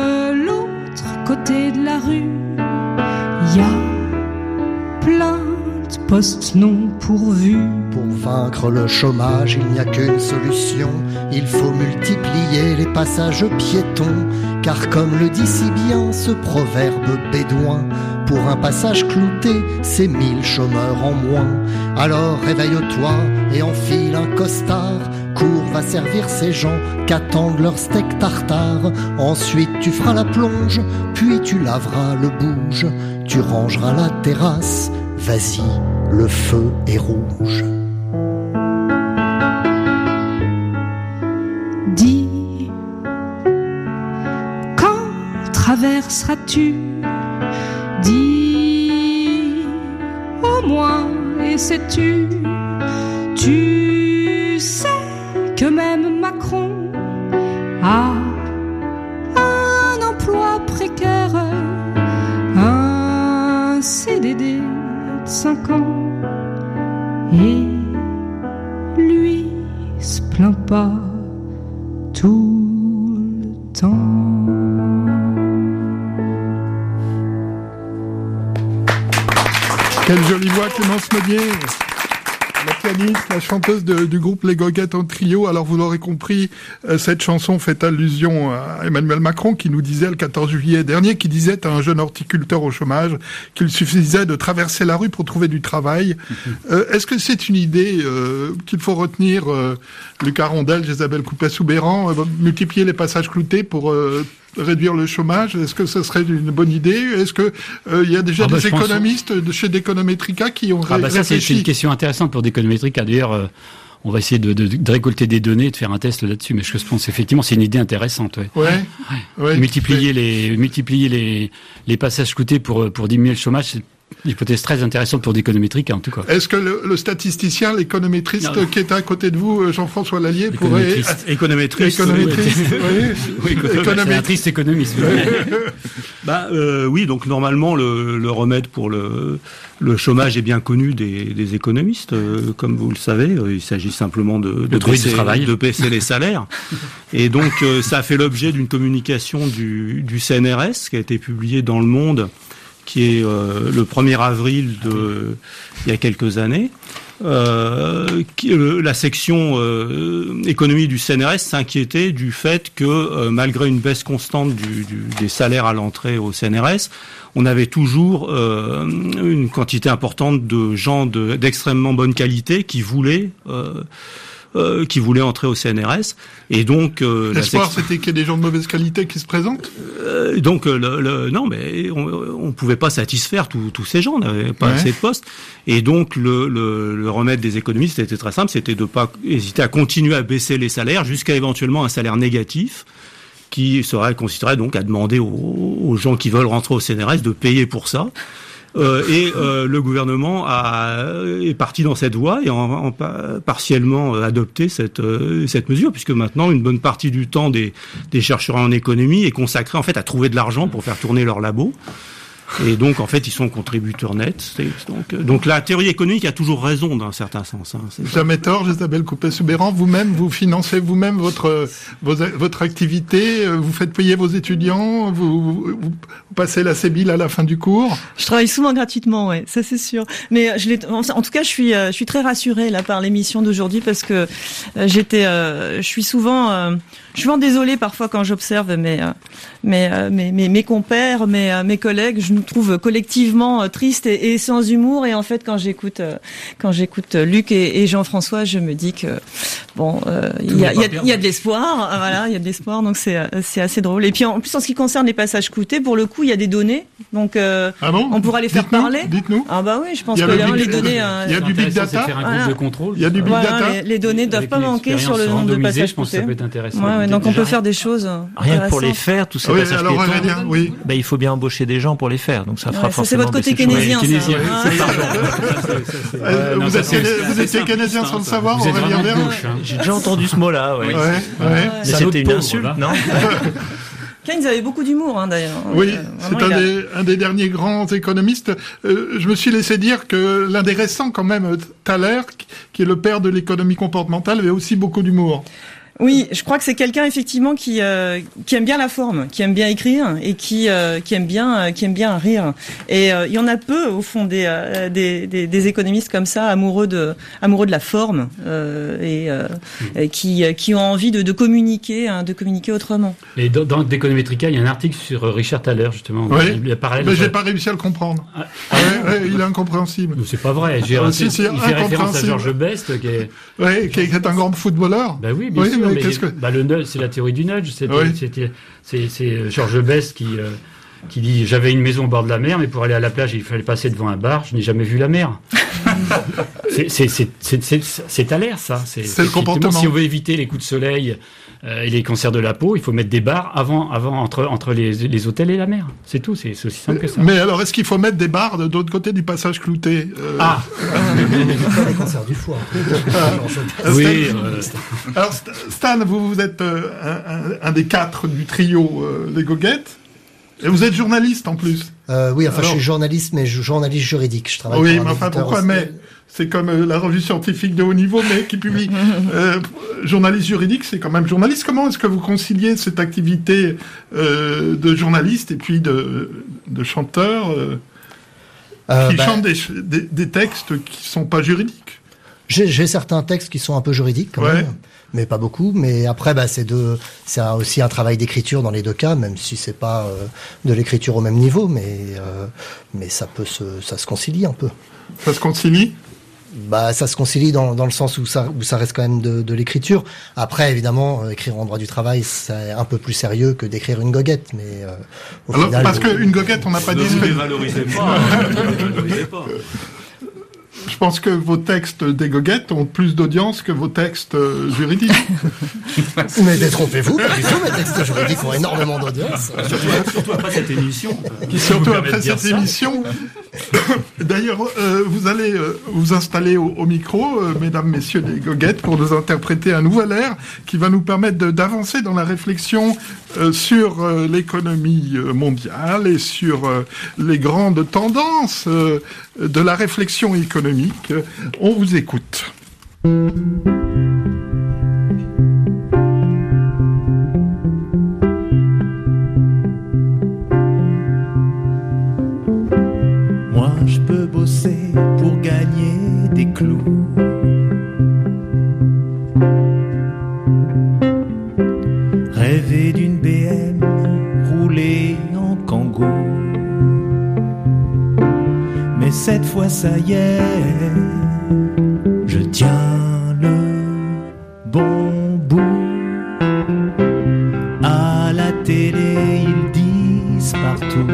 côté de la rue, y a plein de postes non pourvus. Pour vaincre le chômage, il n'y a qu'une solution, il faut multiplier les passages piétons, car comme le dit si bien ce proverbe bédouin, pour un passage clouté, c'est mille chômeurs en moins. Alors réveille-toi et enfile un costard, cours va servir ces gens qu'attendent leur steak tartare. Ensuite tu feras la plonge, puis tu laveras le bouge, tu rangeras la terrasse, vas-y, le feu est rouge. Dis, quand traverseras-tu? Dis, au moins, et sais-tu, tu sais que même Macron cinq ans. Et lui se plaint pas tout le temps. Quelle jolie voix, Clémence Meunier. La pianiste, la chanteuse de, du groupe Les Goguettes en trio. Alors vous l'aurez compris, euh, cette chanson fait allusion à Emmanuel Macron qui nous disait le quatorze juillet dernier, qui disait à un jeune horticulteur au chômage qu'il suffisait de traverser la rue pour trouver du travail. Euh, est-ce que c'est une idée euh, qu'il faut retenir, euh, Lucas Rondel, Isabelle Couppet-Soubeyran, euh, multiplier les passages cloutés pour euh, réduire le chômage? Est-ce que ce serait une bonne idée? Est-ce que euh, il y a déjà ah bah, des économistes de chez D'économétrica qui ont ah bah réfléchi? Ça, c'est une question intéressante pour D'économétrica. D'ailleurs, euh, on va essayer de, de, de récolter des données, de faire un test là-dessus. Mais je pense effectivement, c'est une idée intéressante. Ouais. Ouais. ouais. ouais multiplier les multiplier les les passages coûtés pour pour diminuer le chômage. C'est une hypothèse très intéressante pour D'économétrica, en tout cas. Est-ce que le, le statisticien, l'économétriste non. qui est à côté de vous, Jean-François Lallier, pourrait... Économétriste. Économétriste, oui. oui économétriste. C'est un triste économiste. bah, euh, oui, donc normalement, le, le remède pour le, le chômage est bien connu des, des économistes. Euh, comme vous le savez, il s'agit simplement de, de, baisser, de baisser les salaires. Et donc, euh, ça a fait l'objet d'une communication du, du C N R S qui a été publiée dans Le Monde, qui est euh, le premier avril de il y a quelques années. Euh, qui, le, la section euh, économie du C N R S s'inquiétait du fait que euh, malgré une baisse constante du, du, des salaires à l'entrée au C N R S, on avait toujours euh, une quantité importante de gens de, d'extrêmement bonne qualité qui voulaient euh, Euh, qui voulaient entrer au C N R S, et donc euh, l'espoir section... c'était qu'il y ait des gens de mauvaise qualité qui se présentent. Euh, donc euh, le, le, non, mais on, on pouvait pas satisfaire tous tous ces gens, on n'avait pas ouais. assez de postes, et donc le, le, le remède des économistes était très simple, c'était de pas hésiter à continuer à baisser les salaires jusqu'à éventuellement un salaire négatif, qui serait considéré donc à demander aux, aux gens qui veulent rentrer au C N R S de payer pour ça. Euh, et euh, le gouvernement a, est parti dans cette voie et en, en partiellement adopté cette, euh, cette mesure, puisque maintenant une bonne partie du temps des, des chercheurs en économie est consacrée en fait à trouver de l'argent pour faire tourner leur labo. Et donc, en fait, ils sont contributeurs nets. Donc, donc la théorie économique a toujours raison d'un certain sens. Hein, Jamais tort, Isabelle Couppet-Soubeyran. Vous-même, vous financez vous-même votre vos, votre activité. Vous faites payer vos étudiants. Vous, vous, vous passez la sébile à la fin du cours. Je travaille souvent gratuitement, ouais, ça c'est sûr. Mais je l'ai, en, en tout cas, je suis je suis très rassurée là par l'émission d'aujourd'hui parce que euh, j'étais, euh, je suis souvent, euh, je suis souvent désolée parfois quand j'observe mes euh, mes, euh, mes mes mes compères, mes euh, mes collègues. Je nous trouve collectivement euh, tristes et, et sans humour. Et en fait, quand j'écoute euh, quand j'écoute Luc et, et Jean-François, je me dis que bon, euh, il y a il y a, y a de l'espoir. Euh, voilà, il y a de l'espoir. Donc c'est c'est assez drôle. Et puis en plus en ce qui concerne les passages cloutés, pour le coup, il y a des données. Donc euh, ah bon on pourra les faire dites-nous, parler. Dites-nous. Ah bah oui, je pense que là, les données. Il y a du big data. Voilà. De contrôle, il y a du big voilà, data. Les, les données ne doivent pas manquer sur le nombre de passages cloutés. Ça peut être intéressant. Ouais, ouais, donc on peut faire des choses. Rien que pour les faire, tous ces oui, passages alors, piétons, oui. bah, il faut bien embaucher des gens pour les faire. Donc ça fera ouais, forcément. Ça, c'est votre côté keynésien. Vous étiez keynésien sans le savoir, Aurélien Verne. J'ai déjà entendu ce mot-là. Ouais. Mais c'était une insulte, non? Keynes avait beaucoup d'humour, hein, d'ailleurs. Oui, euh, c'est un, a... des, un des derniers grands économistes. Euh, je me suis laissé dire que l'un des récents, quand même, Thaler, qui est le père de l'économie comportementale, avait aussi beaucoup d'humour. Oui, je crois que c'est quelqu'un effectivement qui euh, qui aime bien la forme, qui aime bien écrire et qui euh, qui aime bien euh, qui aime bien rire. Et euh, il y en a peu au fond des euh, des, des des économistes comme ça, amoureux de amoureux de la forme euh, et, euh, mmh. et qui qui ont envie de de communiquer hein, de communiquer autrement. Et dans, dans D'économétrica, il y a un article sur Richard Thaler justement. Oui. Il mais j'ai pas réussi à le comprendre. Ah, ah ouais, ouais, il est incompréhensible. C'est pas vrai. J'ai ah, si, si, il fait référence à Georges Best qui est. Oui, qui est un grand footballeur. Ben oui, bien oui, sûr. Mais qu'est-ce que... bah, le nudge, c'est la théorie du nudge. C'était, oui. c'était, c'est, c'est Georges Best qui, euh, qui dit j'avais une maison au bord de la mer, mais pour aller à la plage, il fallait passer devant un bar. Je n'ai jamais vu la mer. c'est, c'est, c'est, c'est, c'est, c'est à l'air, ça. C'est, c'est le comportement. Si on veut éviter les coups de soleil euh, et les cancers de la peau, il faut mettre des bars avant, avant entre, entre les, les hôtels et la mer. C'est tout. C'est, c'est aussi simple que ça. Mais alors, est-ce qu'il faut mettre des bars de l'autre côté du passage clouté euh... Ah. Les cancers du foie. Ah. Oui. Euh... Alors, Stan, vous, vous êtes euh, un, un, un des quatre du trio euh, Les Goguettes, et vous êtes journaliste en plus. Euh, oui, enfin, Alors, je suis journaliste, mais je, journaliste juridique. Je travaille oui, pour un mais enfin, éditeur pourquoi aussi. mais c'est comme euh, la revue scientifique de haut niveau, mais qui publie. Euh, journaliste juridique, c'est quand même journaliste. Comment est-ce que vous conciliez cette activité euh, de journaliste et puis de, de chanteur euh, Euh, qui bah, chantent des, des, des textes qui sont pas juridiques? J'ai, j'ai certains textes qui sont un peu juridiques, quand Ouais. même, mais pas beaucoup. Mais après, bah, c'est de, c'est un- aussi un travail d'écriture dans les deux cas, même si c'est pas euh, de l'écriture au même niveau, mais euh, mais ça peut se, ça se concilie un peu. Ça se concilie? Bah, ça se concilie dans, dans le sens où ça, où ça reste quand même de, de l'écriture. Après, évidemment, euh, écrire en droit du travail, c'est un peu plus sérieux que d'écrire une goguette, mais euh, au Alors, final, parce euh, qu'une goguette, on n'a pas Ne dit. vous dévalorisez pas. Ne vous dévalorisez pas. Je pense que vos textes des goguettes ont plus d'audience que vos textes euh, juridiques. mais détrompez-vous, pas du tout, mes textes juridiques ont énormément d'audience. Surtout, surtout après cette émission. Qui Surtout vous permet après de dire cette ça. émission. D'ailleurs, euh, vous allez euh, vous installer au, au micro, euh, mesdames, messieurs les goguettes, pour nous interpréter un nouvel air qui va nous permettre de- d'avancer dans la réflexion euh, sur euh, l'économie euh, mondiale et sur euh, les grandes tendances euh, de la réflexion économique. On vous écoute. Moi je peux bosser pour gagner des clous. Rêver d'une B M roulée en kangou. Mais cette fois ça y est, je tiens le bon bout. À la télé ils disent partout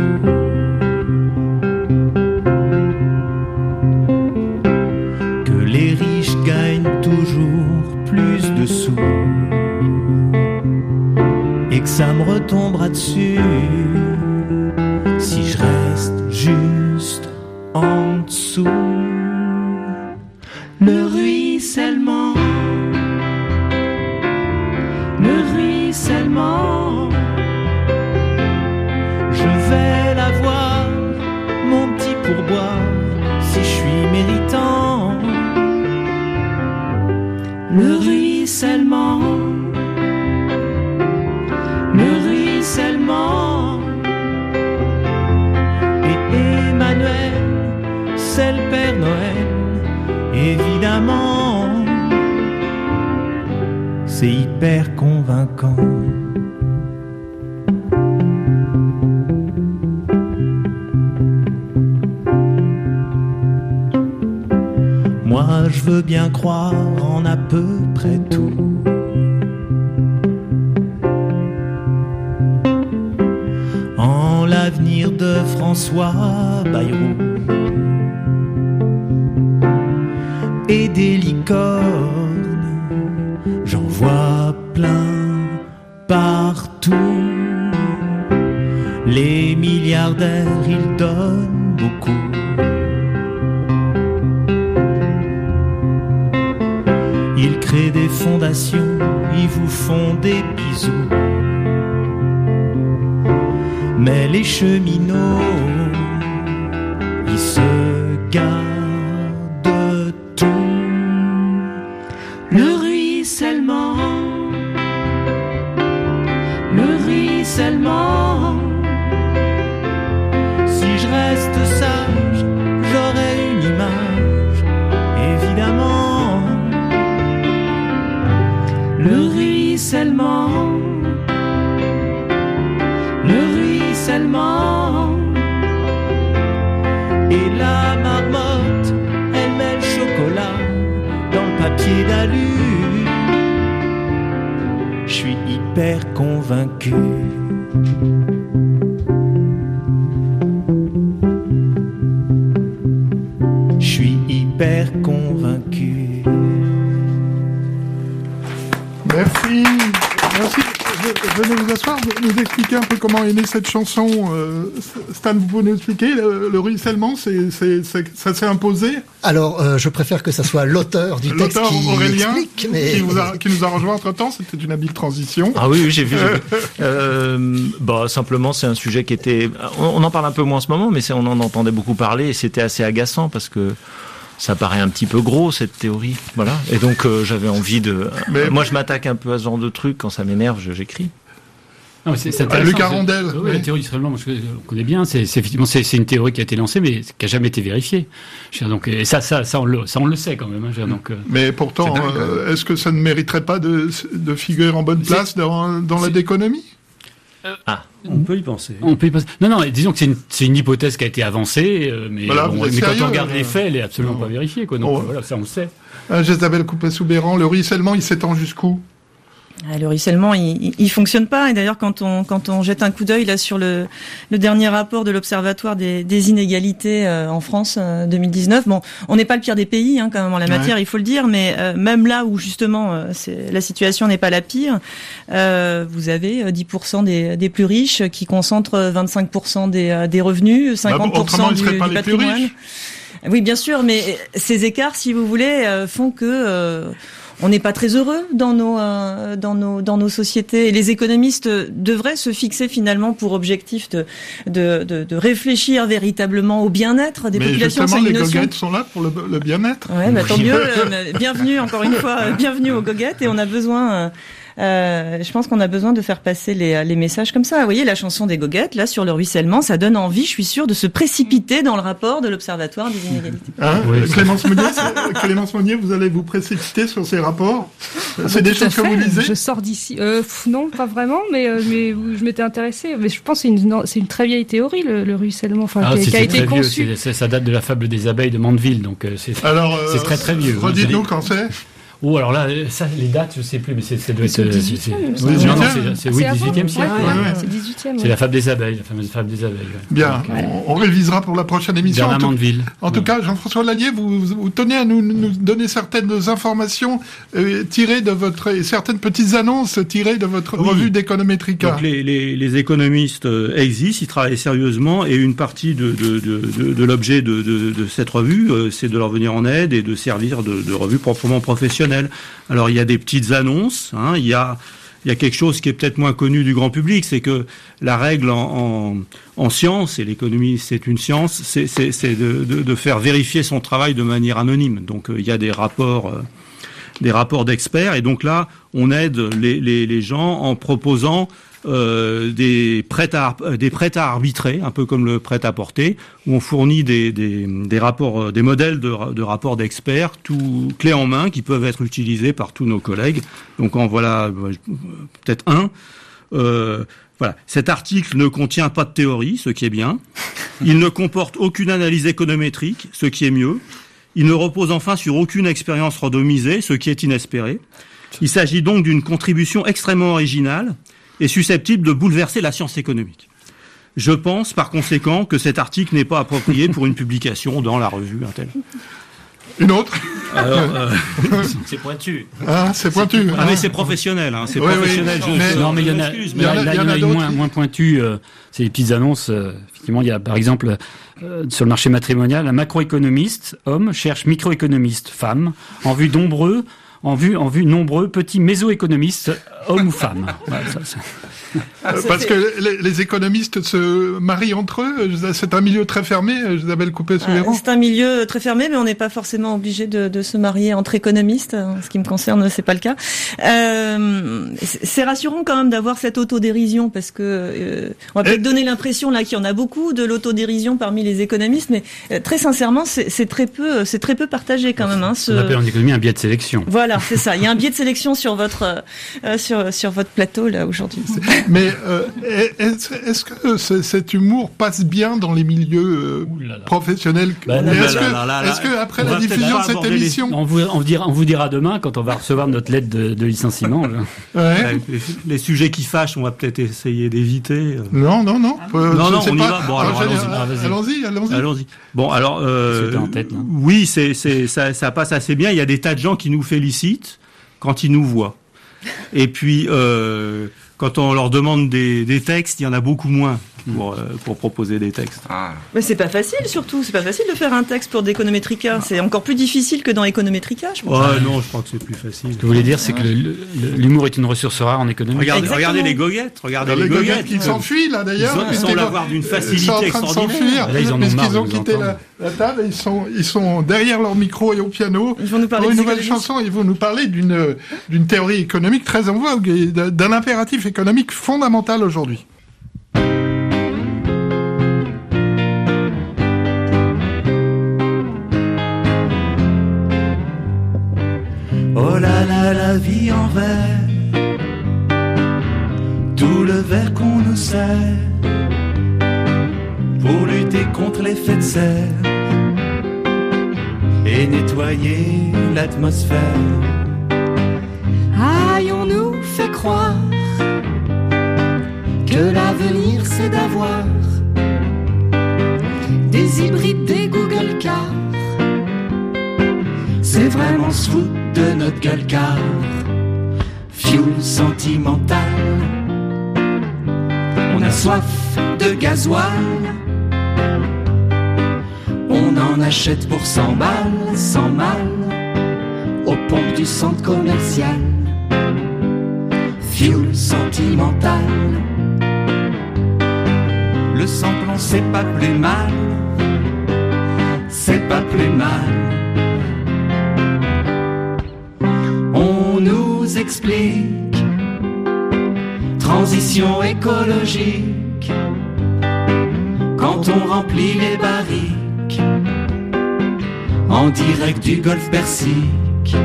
que les riches gagnent toujours plus de sous et que ça me retombera dessus si je reste juste en dessous. Le ruissellement, le ruissellement, je vais l'avoir, mon petit pourboire, si je suis méritant. Le ruissellement, le ruissellement, et Emmanuel, c'est le Père Noël, évidemment. C'est hyper convaincant. Moi je veux bien croire en à peu près tout. En l'avenir de François Bayrou et des licornes, j'en vois plein partout. Les milliardaires, ils donnent beaucoup. Ils créent des fondations, ils vous font des bisous. Mais les cheminots, ils se gardent tout. Le ruissellement, le ruissellement. Si je reste sage, j'aurai une image, évidemment. Le ruissellement, le ruissellement. Et la marmotte, elle met le chocolat dans le papier d'alu. Je suis hyper convaincu. Je suis hyper convaincu. Merci. Merci. Venez vous asseoir, vous nous expliquer un peu comment est née cette chanson. Euh, Stan, vous pouvez nous expliquer le, le ruissellement, c'est, c'est, c'est, ça s'est imposé? Alors, euh, je préfère que ça soit l'auteur du texte l'auteur qui Aurélien, explique, mais... qui, vous a, qui nous a rejoint entre-temps. C'était une habile transition. Ah oui, oui j'ai vu. J'ai vu. euh, bah, simplement, c'est un sujet qui était... On, on en parle un peu moins en ce moment, mais c'est, on en entendait beaucoup parler et c'était assez agaçant parce que ça paraît un petit peu gros, cette théorie. Voilà. Et donc, euh, j'avais envie de... Mais... Moi, je m'attaque un peu à ce genre de truc. Quand ça m'énerve, je, j'écris. Non, c'est, c'est Luc Arondel. Oui, oui, la théorie du ruissellement, moi, je on connais bien. C'est, c'est effectivement, c'est, c'est une théorie qui a été lancée, mais qui a jamais été vérifiée. Je veux dire, donc, et ça, ça, ça, on le, ça, on le sait quand même. Hein, je veux dire, donc, mais pourtant, euh, est-ce que ça ne mériterait pas de, de figurer en bonne place dans, dans la d'économie? Euh, ah, on peut y penser. On peut y penser. Non, non, disons que c'est une, c'est une hypothèse qui a été avancée, euh, mais, voilà, bon, mais sérieux, quand on regarde euh... les faits, elle est absolument non. pas vérifiée, quoi. Donc oh. voilà, ça on le sait. Ah, Isabelle Coupet-Soubeyran, le ruissellement, il s'étend jusqu'où? Ah, le ruissellement, il, il fonctionne pas. Et d'ailleurs, quand on quand on jette un coup d'œil là sur le le dernier rapport de l'Observatoire des, des inégalités euh, en France euh, deux mille dix-neuf, bon, on n'est pas le pire des pays hein, quand même en la matière, ouais. il faut le dire. Mais euh, même là où justement euh, c'est, la situation n'est pas la pire, euh, vous avez dix pour cent des des plus riches qui concentrent vingt-cinq pour cent des des revenus, cinquante pour cent bah, du, du patrimoine. Oui, bien sûr, mais ces écarts, si vous voulez, euh, font que euh, on n'est pas très heureux dans nos euh, dans nos dans nos sociétés. Et les économistes devraient se fixer finalement pour objectif de de de, de réfléchir véritablement au bien-être des mais populations. Justement, les goguettes sont là pour le, le bien-être. Ouais, bah, tant mieux. euh, bienvenue encore une fois, bienvenue aux goguettes. Et on a besoin. Euh, Euh, je pense qu'on a besoin de faire passer les, les messages comme ça. Vous voyez, la chanson des goguettes, là, sur le ruissellement, ça donne envie, je suis sûre, de se précipiter dans le rapport de l'Observatoire des inégalités. Hein oui. Clémence Monnier, Clémence Monnier, vous allez vous précipiter sur ces rapports? Ah C'est bah, des choses que vous lisez? Je sors d'ici. Euh, pff, non, pas vraiment, mais, euh, mais je m'étais intéressée. Mais je pense que c'est une, non, c'est une très vieille théorie, le, le ruissellement, enfin, ah, qui, c'est, qui a c'est été conçu. Vieux, c'est, ça date de la fable des abeilles de Mandeville, donc euh, c'est, alors, euh, c'est très très vieux. Redites-nous hein, quand c'est? Oh, alors là, ça, les dates, je sais plus, mais c'est, c'est doit être, c'est dix-huitième, c'est, c'est, non, non, c'est, c'est, oui, dix-huitième siècle. Ouais, ouais, ouais. C'est dix-huitième. C'est la fable des abeilles, la fameuse fable des abeilles. Ouais. Bien. Donc, on, on révisera pour la prochaine émission. Bernard Mandeville. En tout, en tout cas, Jean-François Lallier, vous, vous tenez à nous, nous donner certaines informations euh, tirées de votre, et certaines petites annonces tirées de votre oui. revue d'Econometrica. Donc les, les, les économistes existent, ils travaillent sérieusement, et une partie de, de, de, de, de l'objet de, de, de cette revue, euh, c'est de leur venir en aide et de servir de, de revue proprement professionnelle. Alors il y a des petites annonces, hein, il y a il y a quelque chose qui est peut-être moins connu du grand public, c'est que la règle en, en, en science, et l'économie c'est une science, c'est, c'est, c'est de, de, de faire vérifier son travail de manière anonyme. Donc euh, il y a des rapports euh, des rapports d'experts, et donc là on aide les, les, les gens en proposant Euh, des prêts à des prêts à arbitrer, un peu comme le prêt à porter, où on fournit des des, des rapports, des modèles de, de rapports d'experts, tout clés en main, qui peuvent être utilisés par tous nos collègues. Donc en voilà peut-être un. Euh, voilà. Cet article ne contient pas de théorie, ce qui est bien. Il ne comporte aucune analyse économétrique, ce qui est mieux. Il ne repose enfin sur aucune expérience randomisée, ce qui est inespéré. Il s'agit donc d'une contribution extrêmement originale et susceptible de bouleverser la science économique. Je pense, par conséquent, que cet article n'est pas approprié pour une publication dans la revue Intel. Une autre? Alors, euh, c'est pointu. Ah, c'est pointu. C'est, ah, mais c'est professionnel, hein. C'est oui, professionnel. Oui, je, mais, non, mais il y en a, il y, y, y en a une moins, moins pointue. Euh, c'est les petites annonces. Euh, effectivement, il y a, par exemple, euh, sur le marché matrimonial, un macroéconomiste, homme, cherche microéconomiste, femme, en vue nombreux, en vue, en vue nombreux petits mésoéconomistes, hommes ou femmes. Voilà, ça, ça. Ah, Parce que les, les économistes se marient entre eux. C'est un milieu très fermé, Isabelle Coupet-Soubeyran. Ah, c'est un milieu très fermé, mais on n'est pas forcément obligé de, de se marier entre économistes. En ce qui me concerne, c'est pas le cas. Euh, c'est rassurant quand même d'avoir cette autodérision, parce que euh, on va peut-être Et... donner l'impression là qu'il y en a beaucoup de l'autodérision parmi les économistes, mais euh, très sincèrement, c'est, c'est très peu, c'est très peu partagé quand même. Hein, ce... On appelle en économie un biais de sélection. Voilà, c'est ça. Il y a un biais de sélection sur votre euh, sur sur votre plateau là aujourd'hui. Mais euh, est-ce, est-ce que ce, cet humour passe bien dans les milieux euh, professionnels? bah, Est-ce, que, là, là, là, est-ce que après la diffusion de cette émission, les... on, vous, on, vous dira, on vous dira demain quand on va recevoir notre lettre de, de licenciement. ouais. les, les sujets qui fâchent, on va peut-être essayer d'éviter. Non, non, non. Euh, non, non, on pas... y va. Bon, alors, alors, allons-y. allons-y, allons-y. Allons-y. Bon, alors, euh, en tête, non oui, c'est, c'est, ça, ça passe assez bien. Il y a des tas de gens qui nous félicitent quand ils nous voient. Et puis, euh, quand on leur demande des, des textes, il y en a beaucoup moins pour, euh, pour proposer des textes. Ah. Mais c'est pas facile surtout, c'est pas facile de faire un texte pour d'Econometrica. C'est encore plus difficile que dans Econometrica, je pense. Ouais, non, je crois que c'est plus facile. Ce que vous voulez dire, c'est que le- le- l'humour est une ressource rare en économie. Regardez, regardez les goguettes, regardez Les les goguettes goguettes. qui s'enfuient là d'ailleurs. Ils ont- ils Puisqu'ils semblent vont- avoir d'une ils sont en facilité train de extraordinaire. s'enfuir. Là, ils en ont Puisqu'ils marre de ont nous quitté la, entendre. la table, et ils sont, ils sont derrière leur micro et au piano. Ils vont nous parler Pour une des nouvelle économistes. chanson, ils vont nous parler d'une d'une théorie économique très en vogue et d'un impératif économique fondamental aujourd'hui. Oh là là, la vie en verre, tout le verre qu'on nous sert pour lutter contre l'effet de serre et nettoyer l'atmosphère. Aïe, on nous fait croire que l'avenir c'est d'avoir des hybrides, des Google Cars. C'est vraiment se foutre de notre gueule car fuel sentimental. On a soif de gasoil, on en achète pour cent balles, cent mal, aux pompes du centre commercial. Fuel sentimental. Le samplon c'est pas plus mal, c'est pas plus mal. On nous explique transition écologique quand on remplit les barriques en direct du golfe Persique.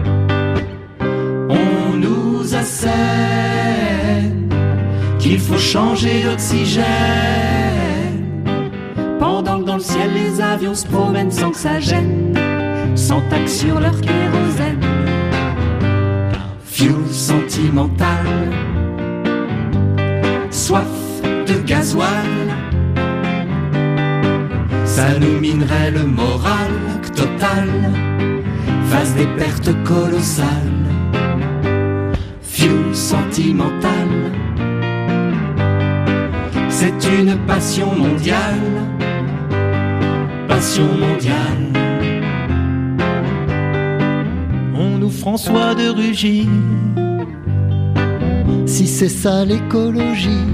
On nous assène qu'il faut changer d'oxygène pendant que dans le ciel les avions se promènent sans que ça gêne, sans taxe sur leur kérosène. Fuel sentimental, soif de gasoil, ça nous minerait le moral total, face des pertes colossales. Fuel sentimental, c'est une passion mondiale, passion mondiale. On nous François de Rugy, Si c'est ça l'écologie,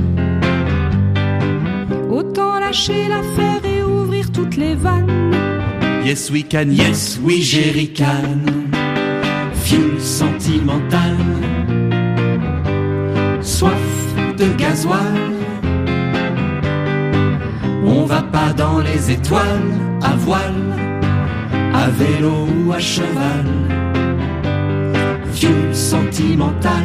autant lâcher l'affaire et ouvrir toutes les vannes. Yes we can, yes we jerrycan. Fuel sentimental, soif de gasoil. On va pas dans les étoiles, à voile, à vélo ou à cheval. Fuel sentimental,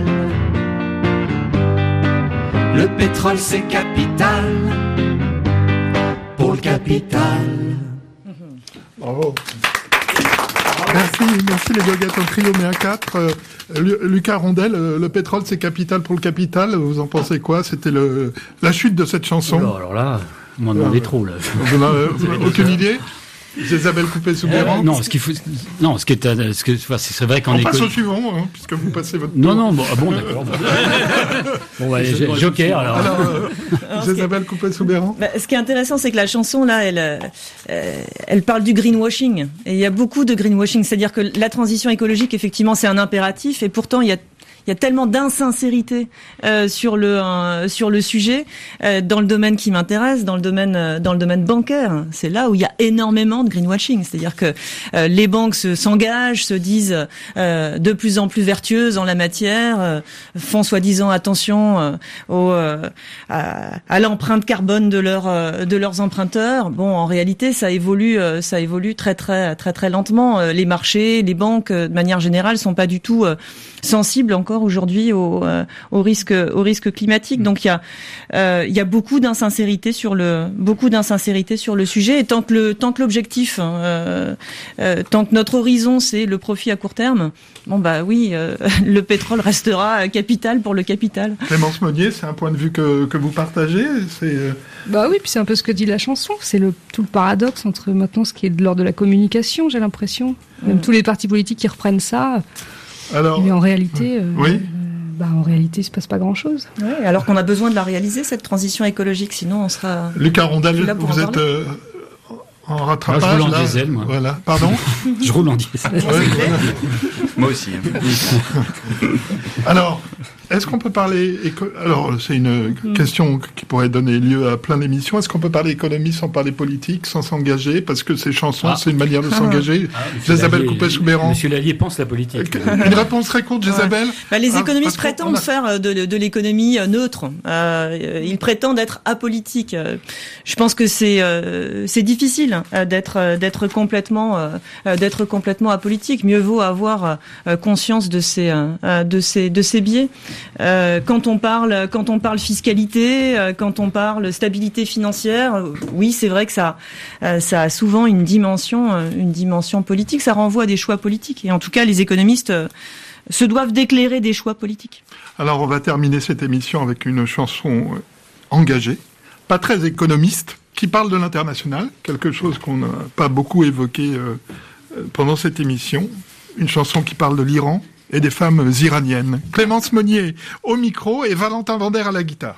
le pétrole c'est capital, pour le capital. Bravo. Merci, merci les goguettes en trio mais à quatre. Euh, Lu- Lucas Rondel, euh, le pétrole c'est capital pour le capital. Vous en pensez quoi? C'était le la chute de cette chanson. Oh, alors là, vous m'en demandez Euh, trop là. Vous n'avez vous n'avez aucune idée? Isabelle Coupé-Soubeyran. Euh, non, ce qu'il faut, non, ce qui est, euh, ce que, enfin, c'est vrai qu'en On passe éco- au suivant, hein, puisque vous passez votre Non, tour. non, bon, ah bon, d'accord. Bon, bah, allez, j'ai- Joker, alors. Alors, euh, Alors, ce qui est- Isabelle Coupé-Soubeyran. Bah, ce qui est intéressant, c'est que la chanson là, elle, euh, euh, elle parle du greenwashing. Et il y a beaucoup de greenwashing, c'est-à-dire que la transition écologique, effectivement, c'est un impératif, et pourtant il y a il y a tellement d'insincérité euh, sur le euh, sur le sujet euh, dans le domaine qui m'intéresse, dans le domaine euh, dans le domaine bancaire. C'est là où il y a énormément de greenwashing, c'est-à-dire que euh, les banques se, s'engagent, se disent euh, de plus en plus vertueuses en la matière, euh, font soi-disant attention euh, au euh, à, à l'empreinte carbone de leurs euh, de leurs emprunteurs. Bon, en réalité, ça évolue euh, ça évolue très très très très lentement. Euh, les marchés, les banques, euh, de manière générale, sont pas du tout euh, sensibles encore aujourd'hui au, euh, au risque au risque climatique. Donc il y a euh, il y a beaucoup d'insincérité sur le beaucoup d'insincérité sur le sujet. Et tant que le tant que l'objectif, hein, euh, euh, tant que notre horizon c'est le profit à court terme, bon bah oui, euh, le pétrole restera capital pour le capital. Clémence Monnier, c'est un point de vue que, que vous partagez. C'est euh, Bah oui, puis c'est un peu ce que dit la chanson. C'est le, tout le paradoxe entre maintenant ce qui est de l'ordre de la communication, j'ai l'impression. Même Mm. tous les partis politiques qui reprennent ça. alors. Mais en réalité, euh, Oui. bah, en réalité, il se passe pas grand-chose. Ouais, alors qu'on a besoin de la réaliser, cette transition écologique, sinon on sera... Lucas Rondel, vous êtes euh, en rattrapage. Moi, je roule en là. diesel, moi. Voilà. Pardon. Je roule en diesel. Ouais, voilà. Moi aussi. Alors, est-ce qu'on peut parler... Éco... Alors, c'est une mm. question qui pourrait donner lieu à plein d'émissions. Est-ce qu'on peut parler économie sans parler politique, sans s'engager? Parce que ces chansons, ah. c'est une manière de ah. s'engager. Ah, Jésabelle Coupet-Soubeyran. Monsieur Lallier pense la politique. Une réponse très courte, Jésabelle. Ouais. Bah, les économistes ah, prétendent a... faire de, de l'économie neutre. Euh, ils prétendent être apolitiques. Je pense que c'est euh, c'est difficile d'être d'être complètement euh, d'être complètement apolitique. Mieux vaut avoir euh, conscience de ces euh, de ces de ces biais. Euh, quand on parle, quand on parle fiscalité, euh, quand on parle stabilité financière, euh, oui, c'est vrai que ça, euh, ça a souvent une dimension, euh, une dimension politique. Ça renvoie à des choix politiques. Et en tout cas, les économistes euh, se doivent d'éclairer des choix politiques. Alors, on va terminer cette émission avec une chanson euh, engagée, pas très économiste, qui parle de l'international, quelque chose qu'on n'a pas beaucoup évoqué euh, pendant cette émission. Une chanson qui parle de l'Iran et des femmes iraniennes. Clémence Monnier au micro et Valentin Vander à la guitare.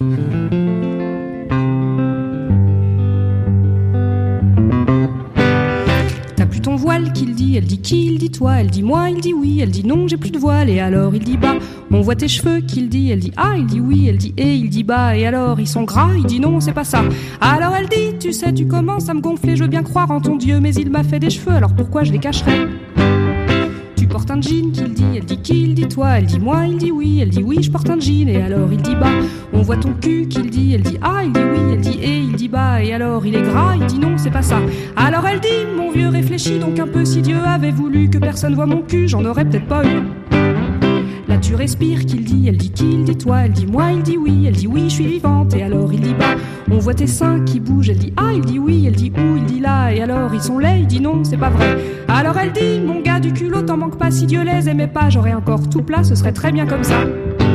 T'as plus ton voile, qu'il dit, elle dit qui, il dit toi, elle dit moi, il dit oui, elle dit non, j'ai plus de voile, et alors il dit bah, on voit tes cheveux, qu'il dit, elle dit ah, il dit oui, elle dit et, il dit bah, et alors ils sont gras, il dit non, c'est pas ça. Alors elle dit, tu sais, tu commences à me gonfler, je veux bien croire en ton Dieu, mais il m'a fait des cheveux, alors pourquoi je les cacherais? Porte un jean, qu'il dit, elle dit qui, il dit toi, elle dit moi, il dit oui, elle dit oui, je porte un jean, et alors il dit bah, on voit ton cul, qu'il dit, elle dit ah, il dit oui, elle dit et, il dit bah, et alors il est gras, il dit non, c'est pas ça. Alors elle dit, mon vieux réfléchis donc un peu, si Dieu avait voulu que personne voit mon cul, j'en aurais peut-être pas eu. Là tu respires, qu'il dit, elle dit qui, il dit toi, elle dit moi, il dit oui, elle dit oui, je suis vivante, et alors il dit bah, on voit tes seins qui bougent, elle dit ah, il dit oui, elle dit où, il dit là, et alors ils sont laids, il dit non, c'est pas vrai. Alors elle dit, mon gars du culot, t'en manque pas, si Dieu les aimait pas, j'aurais encore tout plat, ce serait très bien comme ça.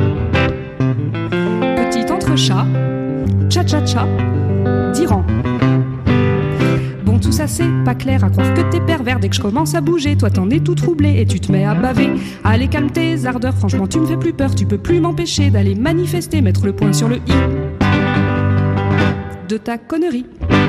Petit entrechat, tcha-tcha-tcha, d'Iran. Bon, tout ça c'est pas clair, à croire que t'es pervers dès que je commence à bouger, toi t'en es tout troublé et tu te mets à baver. Allez, calme tes ardeurs, franchement tu me fais plus peur, tu peux plus m'empêcher d'aller manifester, mettre le point sur le i de ta connerie.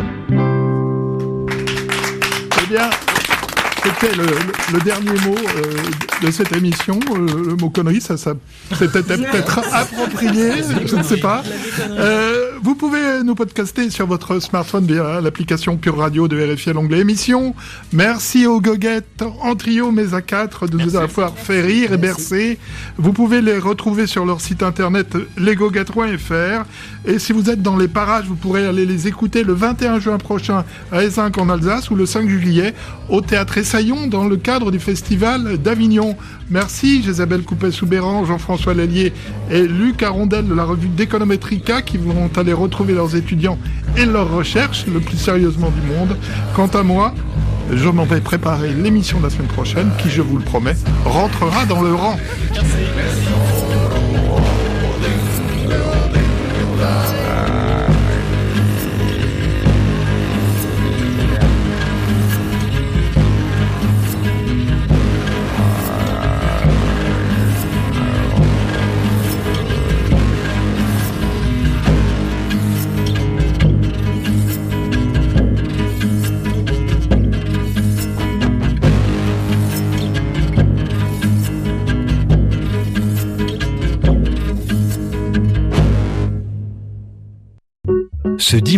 Eh bien, c'était le, le, le dernier mot euh, de cette émission. Euh, le mot connerie, ça, ça c'était peut-être approprié, je ne sais pas. Euh, vous pouvez nous podcaster sur votre smartphone via l'application Pure Radio de R F I à l'onglet émission. Merci aux goguettes en trio, mais à quatre, de nous avoir fait rire et bercer. Vous pouvez les retrouver sur leur site internet lesgoguettes point f r. Et si vous êtes dans les parages, vous pourrez aller les écouter le vingt et un juin prochain à Ézinc en Alsace ou le cinq juillet au Théâtre Essaillon dans le cadre du Festival d'Avignon. Merci Jésabelle Coupet-Soubeyran, Jean-François Lallier et Lucas Rondel de la revue d'Econometrica qui vont aller retrouver leurs étudiants et leurs recherches le plus sérieusement du monde. Quant à moi, je m'en vais préparer l'émission de la semaine prochaine qui, je vous le promets, rentrera dans le rang. Ce